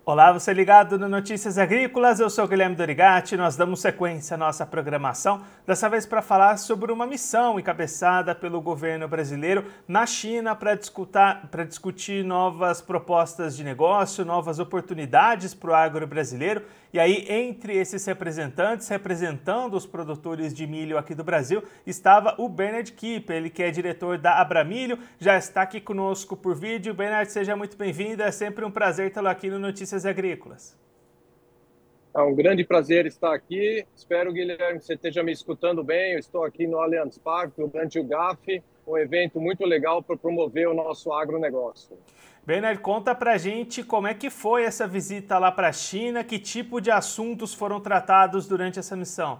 Olá, você ligado no Notícias Agrícolas, eu sou Guilherme Dorigatti, nós damos sequência à nossa programação, dessa vez para falar sobre uma missão encabeçada pelo governo brasileiro na China para discutir novas propostas de negócio, novas oportunidades para o agro brasileiro. E aí, entre esses representantes, representando os produtores de milho aqui do Brasil, estava o Bernard Kipp, ele que é diretor da Abramilho, já está aqui conosco por vídeo. Bernard, seja muito bem-vindo, é sempre um prazer tê-lo aqui no Notícias Agrícolas. É um grande prazer estar aqui. Espero, Guilherme, que você esteja me escutando bem. Eu estou aqui no Allianz Parque, durante o GAF, um evento muito legal para promover o nosso agronegócio. Bernard, conta pra gente como é que foi essa visita lá para a China, que tipo de assuntos foram tratados durante essa missão?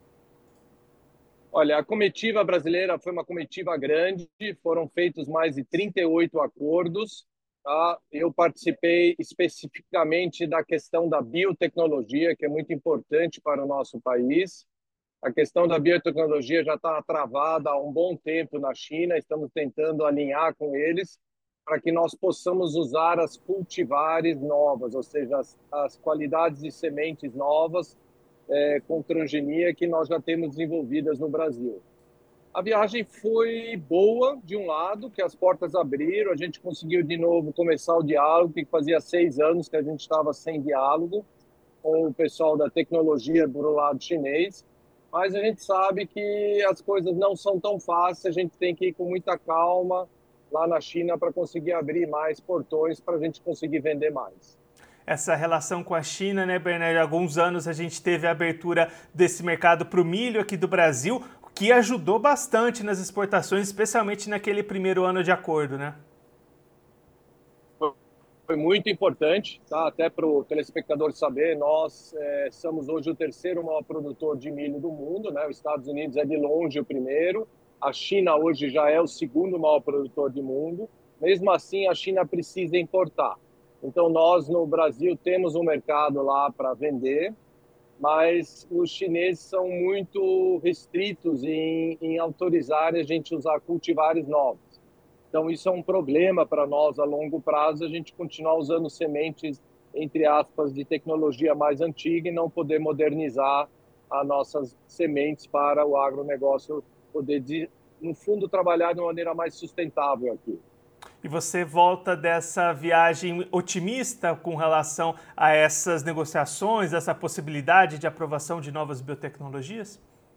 Olha, a comitiva brasileira foi uma comitiva grande, foram feitos mais de 38 acordos. Tá? Eu participei especificamente da questão da biotecnologia, que é muito importante para o nosso país. A questão da biotecnologia já está travada há um bom tempo na China, estamos tentando alinhar com eles para que nós possamos usar as cultivares novas, ou seja, as qualidades de sementes novas com transgenia que nós já temos desenvolvidas no Brasil. A viagem foi boa, de um lado, que as portas abriram, a gente conseguiu de novo começar o diálogo, que fazia 6 anos que a gente estava sem diálogo com o pessoal da tecnologia do lado chinês, mas a gente sabe que as coisas não são tão fáceis, a gente tem que ir com muita calma lá na China para conseguir abrir mais portões para a gente conseguir vender mais. Essa relação com a China, né, Bernardo? Há alguns anos a gente teve a abertura desse mercado para o milho aqui do Brasil, o que ajudou bastante nas exportações, especialmente naquele primeiro ano de acordo, né? Foi muito importante, tá? Até para o telespectador saber, nós somos hoje o terceiro maior produtor de milho do mundo, né? Os Estados Unidos é de longe o primeiro, a China hoje já é o segundo maior produtor do mundo. Mesmo assim, a China precisa importar. Então, nós no Brasil temos um mercado lá para vender, mas os chineses são muito restritos em autorizar a gente usar cultivares novos. Então, isso é um problema para nós a longo prazo, a gente continuar usando sementes, entre aspas, de tecnologia mais antiga e não poder modernizar as nossas sementes para o agronegócio poder, no fundo, trabalhar de uma maneira mais sustentável aqui. E você volta dessa viagem otimista com relação a essas negociações, essa possibilidade de aprovação de novas biotecnologias?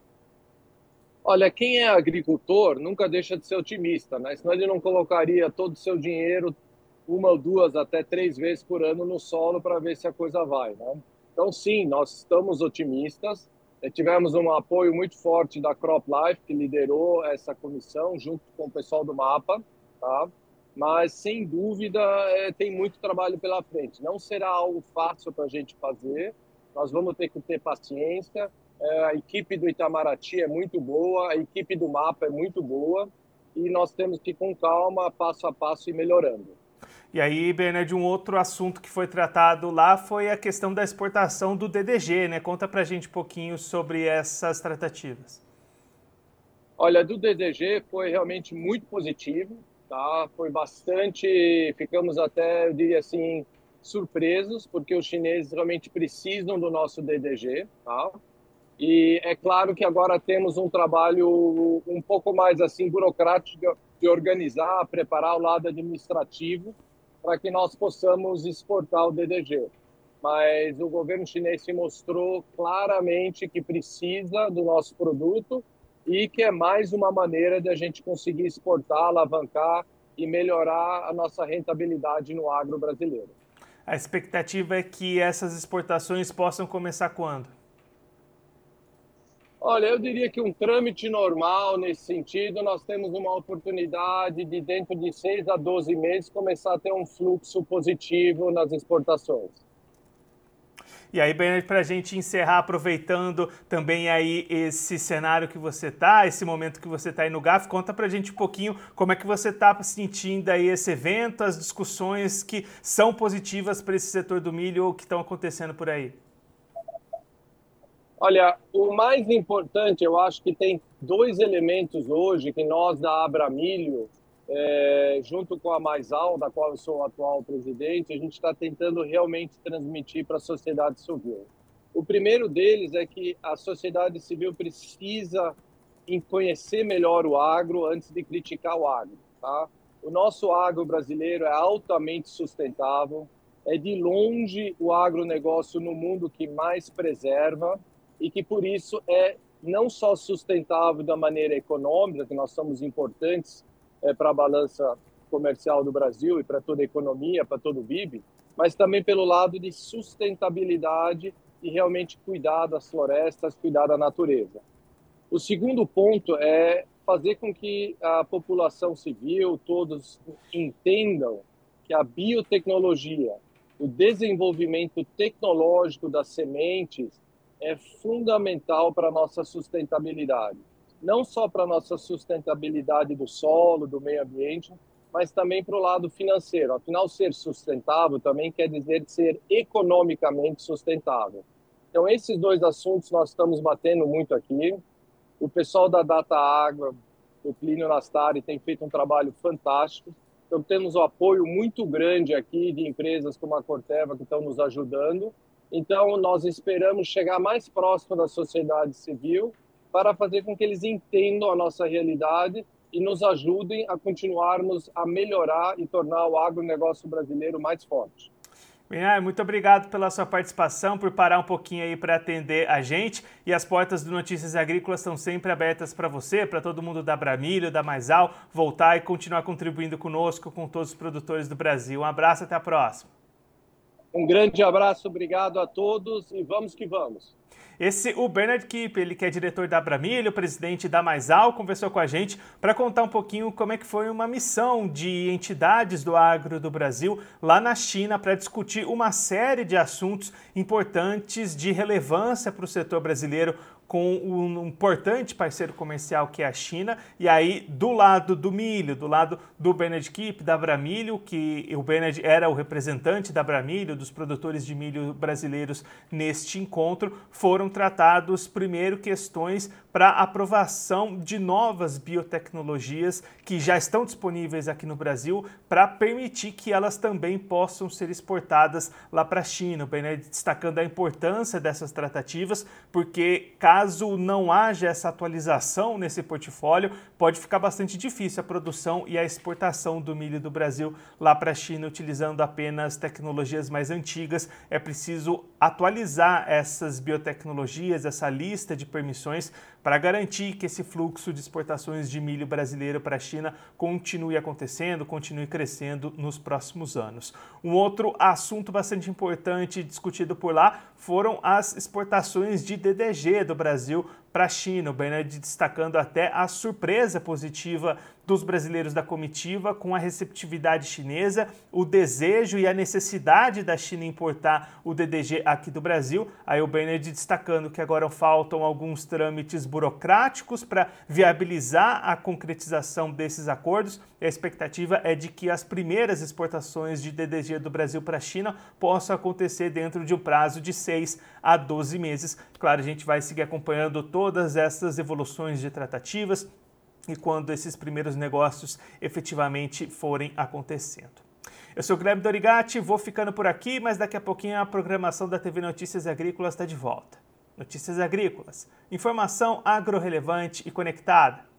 Olha, quem é agricultor nunca deixa de ser otimista, né? Senão ele não colocaria todo o seu dinheiro uma ou duas, até 3 vezes por ano no solo para ver se a coisa vai, né? Então, sim, nós estamos otimistas. Tivemos um apoio muito forte da CropLife, que liderou essa comissão, junto com o pessoal do MAPA, tá? Mas, sem dúvida, tem muito trabalho pela frente. Não será algo fácil para a gente fazer, nós vamos ter que ter paciência. A equipe do Itamaraty é muito boa, a equipe do MAPA é muito boa, e nós temos que ir com calma, passo a passo, ir melhorando. E aí, Bernard, um outro assunto que foi tratado lá foi a questão da exportação do DDG, né? Conta pra gente um pouquinho sobre essas tratativas. Olha, do DDG foi realmente muito positivo, tá? Foi bastante, ficamos até, eu diria assim, surpresos, porque os chineses realmente precisam do nosso DDG, tá? E é claro que agora temos um trabalho um pouco mais assim burocrático de organizar, preparar o lado administrativo para que nós possamos exportar o DDG. Mas o governo chinês se mostrou claramente que precisa do nosso produto e que é mais uma maneira de a gente conseguir exportar, alavancar e melhorar a nossa rentabilidade no agro brasileiro. A expectativa é que essas exportações possam começar quando? Olha, eu diria que um trâmite normal nesse sentido, nós temos uma oportunidade de, dentro de 6 a 12 meses, começar a ter um fluxo positivo nas exportações. E aí, Bernardo, para a gente encerrar, aproveitando também aí esse cenário que você tá, esse momento que você tá aí no GAF, conta pra gente um pouquinho como é que você tá sentindo aí esse evento, as discussões que são positivas para esse setor do milho ou que estão acontecendo por aí. Olha, o mais importante, eu acho que tem dois elementos hoje que nós da Abramilho junto com a Maisal, da qual eu sou o atual presidente, a gente está tentando realmente transmitir para a sociedade civil. O primeiro deles é que a sociedade civil precisa conhecer melhor o agro antes de criticar o agro. Tá? O nosso agro brasileiro é altamente sustentável, é de longe o agronegócio no mundo que mais preserva e que, por isso, é não só sustentável da maneira econômica, que nós somos importantes para a balança comercial do Brasil e para toda a economia, para todo o PIB, mas também pelo lado de sustentabilidade e realmente cuidar das florestas, cuidar da natureza. O segundo ponto é fazer com que a população civil, todos entendam que a biotecnologia, o desenvolvimento tecnológico das sementes é fundamental para a nossa sustentabilidade. Não só para a nossa sustentabilidade do solo, do meio ambiente, mas também para o lado financeiro. Afinal, ser sustentável também quer dizer ser economicamente sustentável. Então, esses dois assuntos nós estamos batendo muito aqui. O pessoal da Data Água, o Plínio Nastari, tem feito um trabalho fantástico. Então, temos um apoio muito grande aqui de empresas como a Corteva que estão nos ajudando. Então, nós esperamos chegar mais próximo da sociedade civil para fazer com que eles entendam a nossa realidade e nos ajudem a continuarmos a melhorar e tornar o agronegócio brasileiro mais forte. Muito obrigado pela sua participação, por parar um pouquinho aí para atender a gente. E as portas do Notícias Agrícolas estão sempre abertas para você, para todo mundo da Bramílio, da Maisal, voltar e continuar contribuindo conosco, com todos os produtores do Brasil. Um abraço, até a próxima. Um grande abraço, obrigado a todos e vamos que vamos. O Bernard Kipp, ele que é diretor da Bramílio, presidente da Maisal, conversou com a gente para contar um pouquinho como é que foi uma missão de entidades do agro do Brasil lá na China para discutir uma série de assuntos importantes de relevância para o setor brasileiro, com um importante parceiro comercial que é a China. E aí, do lado do milho, do lado do Bernard Kipp, da Bramílio, que o Bernard era o representante da Bramílio, dos produtores de milho brasileiros neste encontro, foram tratados primeiro questões para aprovação de novas biotecnologias que já estão disponíveis aqui no Brasil para permitir que elas também possam ser exportadas lá para a China. O Bernard destacando a importância dessas tratativas, porque caso não haja essa atualização nesse portfólio, pode ficar bastante difícil a produção e a exportação do milho do Brasil lá para a China utilizando apenas tecnologias mais antigas. É preciso atualizar essas biotecnologias, essa lista de permissões, para garantir que esse fluxo de exportações de milho brasileiro para a China continue acontecendo, continue crescendo nos próximos anos. Um outro assunto bastante importante discutido por lá foram as exportações de DDG do Brasil para a China. O Bernard destacando até a surpresa positiva dos brasileiros da comitiva com a receptividade chinesa, o desejo e a necessidade da China importar o DDG aqui do Brasil. Aí o Bernard destacando que agora faltam alguns trâmites burocráticos para viabilizar a concretização desses acordos. E a expectativa é de que as primeiras exportações de DDG do Brasil para a China possam acontecer dentro de um prazo de 6 a 12 meses. Claro, a gente vai seguir acompanhando todas essas evoluções de tratativas e quando esses primeiros negócios efetivamente forem acontecendo. Eu sou o Guilherme Dorigatti, vou ficando por aqui, mas daqui a pouquinho a programação da TV Notícias Agrícolas está de volta. Notícias Agrícolas, informação agro-relevante e conectada.